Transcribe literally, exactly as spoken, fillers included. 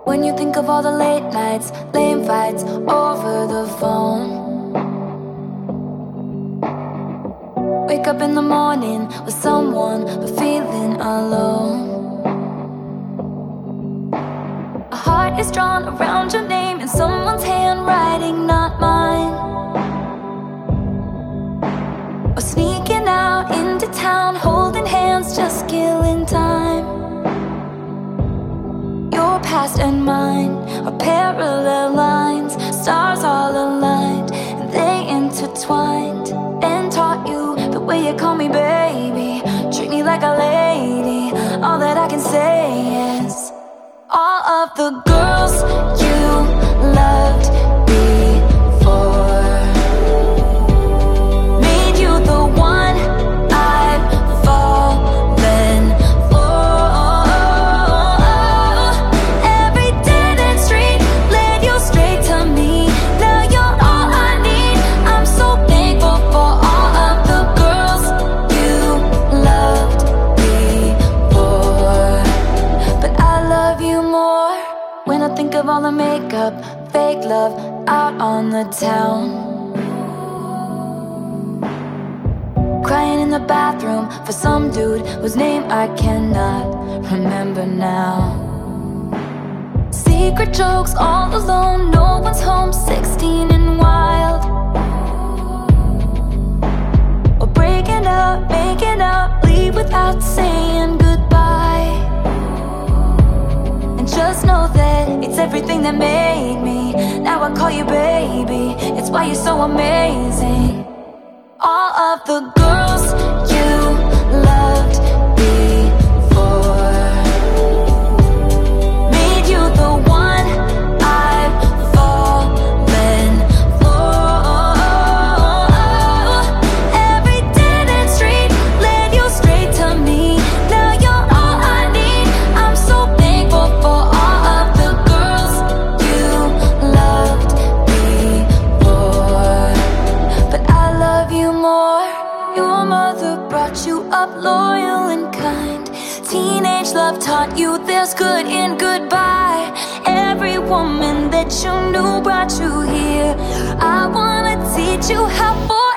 When you think of all the late nights, lame fights over the phone. Wake up in the morning with someone but feeling alone. A heart is drawn around your name in someone's handwriting, not mine. Or sneaking out into town, holding hands, just killing time. Your past and mine are parallel lines, stars all aligned, and they intertwined. And taught you the way you call me baby, treat me like a lady. All that I can say is, all of the girls you loved before made you the one I've fallen for. Every dead end street led you straight to me. Now you're all I need. I'm so thankful for all of the girls you loved before, but I love you more when I think of all the makeup, fake love out on the town. Crying in the bathroom for some dude whose name I cannot remember now. Secret jokes all alone, no one's home, sixteen and wild. Or breaking up, making up, leave without saying goodbye. And just know that it's everything that made me. Now I call you baby, it's why you're so amazing. All of the girls you loved before made you the one I've fallen for. Every dead end street led you straight to me. Now you're all I need. I'm so thankful for all of the girls you loved before, but I love you more. Your mother brought you up loyal and kind. Teenage love taught you there's good in goodbye. Every woman that you knew brought you here. I wanna teach you how for